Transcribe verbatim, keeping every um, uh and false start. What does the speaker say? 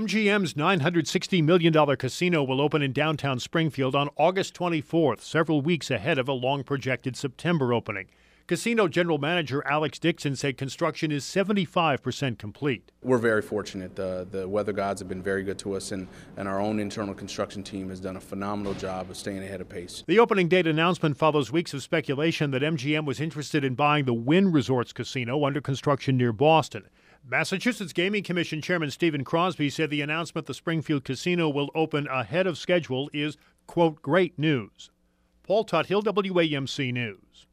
M G M's nine hundred sixty million dollars casino will open in downtown Springfield on August twenty-fourth, several weeks ahead of a long-projected September opening. Casino General Manager Alex Dixon said construction is seventy-five percent complete. We're very fortunate. Uh, the weather gods have been very good to us, and, and our own internal construction team has done a phenomenal job of staying ahead of pace. The opening date announcement follows weeks of speculation that M G M was interested in buying the Wynn Resorts Casino under construction near Boston. Massachusetts Gaming Commission Chairman Stephen Crosby said the announcement the Springfield Casino will open ahead of schedule is, quote, great news. Paul Tuthill, W A M C News.